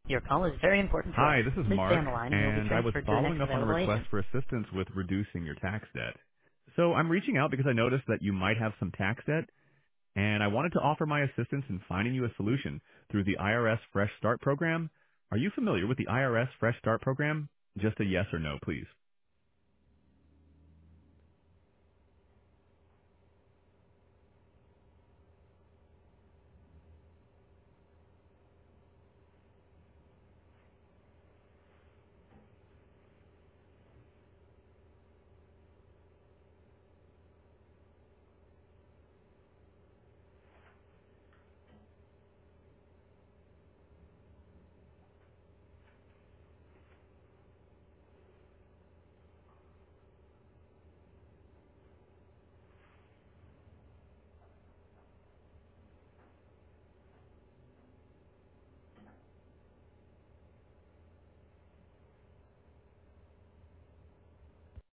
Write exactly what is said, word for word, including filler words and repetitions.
Your call is very important to us. Hi, this is Please stay Mark, on the line and you'll be and I was transferred to the next following up on a available request agent. for assistance with reducing your tax debt. So I'm reaching out because I noticed that you might have some tax debt, and I wanted to offer my assistance in finding you a solution through the I R S Fresh Start program. Are you familiar with the I R S Fresh Start program? Just a yes or no, please.